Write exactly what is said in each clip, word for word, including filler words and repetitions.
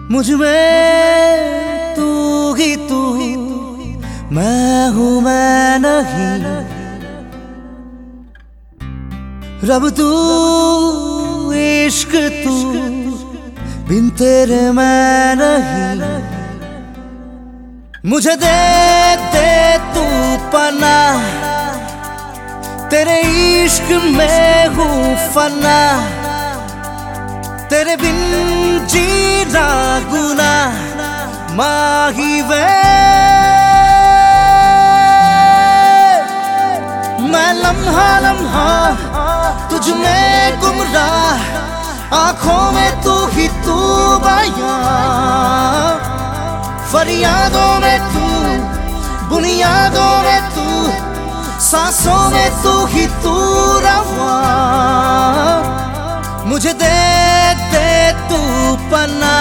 मुझ में तू ही तू, मैं हूँ मैं नहीं। रब तू इश्क तू, बिन तेरे मैं नहीं। मुझे दे दे तू पना, तेरे इश्क में हूँ फना। तेरे बिन जीना गुनाह माही वे। मैं लम्हा लम्हा तुझ में गुमराह, आंखों में तू ही तू बयां। फरियादों में तू, बुनियादों में तू, सांसों में तू ही तू रवा। मुझे दे दे तू पना,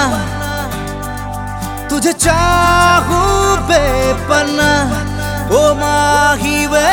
तुझे चाहूं बेपना ओ माही वे।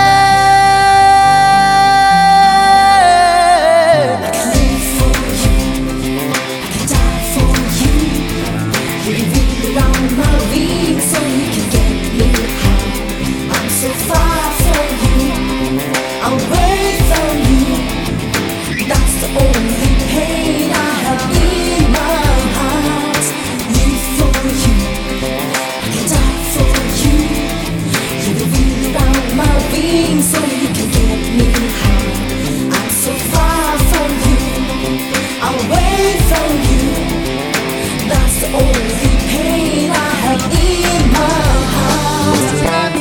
So you can get me high. I'm so far from you, I'll wait from you. That's the only pain I have in my heart.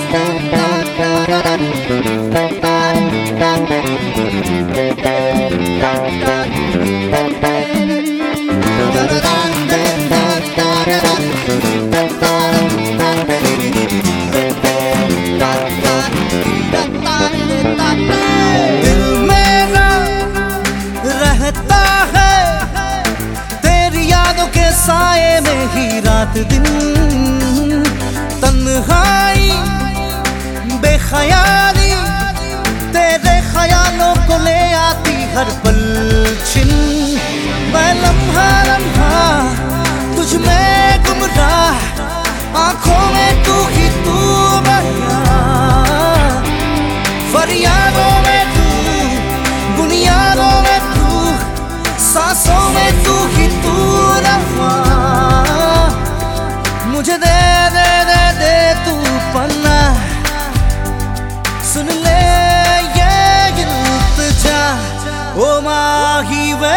दिल मेरा रहता है तेरी यादों के साए में ही रात दिन। तन्हाई बेख्याली तेरे ख्यालों को ले आती हर पल छिन। मैं लम्हा लम्हा तुझ में गुमराह, आंखों में तू ही तू बयां। फरियादों में तू, बुनियादों में तू, सांसों में तू ही तू रवा। मुझे दे दे दे दे तू पन्ना, सुन ले ये इल्तिजा ओ माही वे।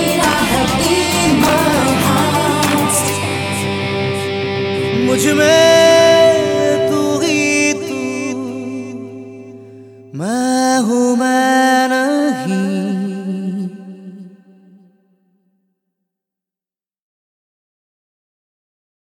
मुझ में